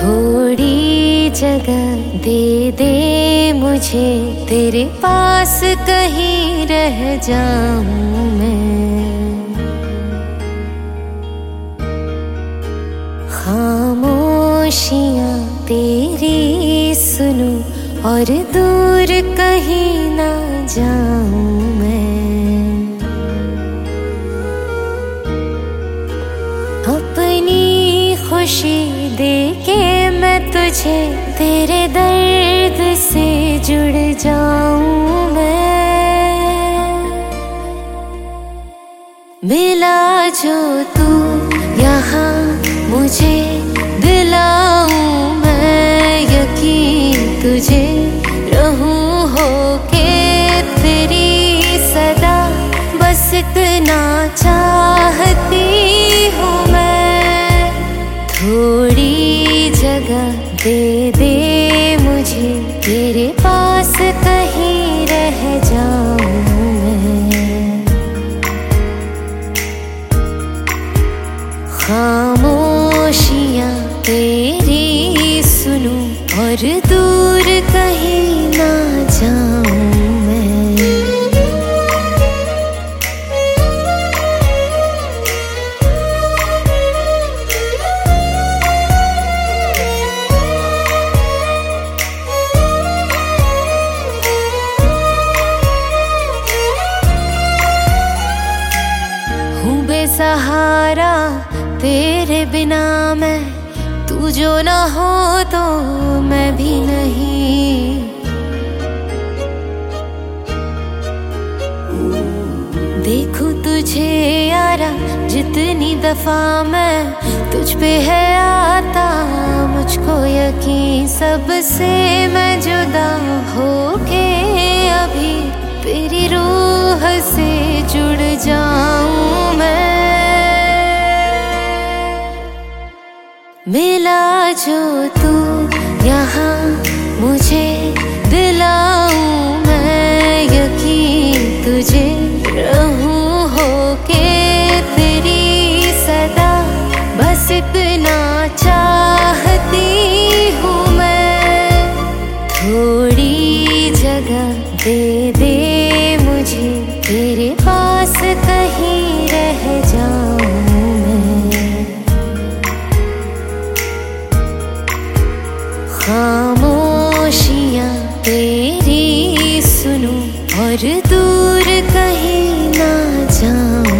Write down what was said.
थोड़ी जगह दे दे मुझे, तेरे पास कहीं रह जाऊं मैं। खामोशियां तेरी सुनूं और दूर कहीं ना जाऊं मैं। अपनी खुशी देके मैं तुझे, तेरे दर्द से जुड़ जाऊं मैं। मिला जो तू यहाँ मुझे, दिलाऊं मैं यकीन तुझे। रहूं होके तेरी सदा, बस इतना चाहती हूँ मैं। थोड़ी जगह दे दे मुझे, तेरे पास कहीं रह जाऊं मैं। खामोशियां तेरी सुनूं और दूर कहीं ना जाऊं मैं। हूँ बेसहारा तेरे बिना मैं, तू जो ना हो तो मैं भी नहीं। देखूं तुझे यारा जितनी दफा मैं, तुझ पे है आता मुझको यकीन। सबसे मैं जुदा होके अभी, तेरी रूह से जुड़ जाऊं मैं। मिला जो तू यहाँ मुझे, दिलाऊं मैं यकीन तुझे। रहूं होके तेरी सदा, बस इतना चाहती हूँ मैं। थोड़ी जगह दे दे मुझे, तेरे पास कहीं रह जाऊं मैं। खामोशियां तेरी सुनूं और दूर कहीं ना जाऊं।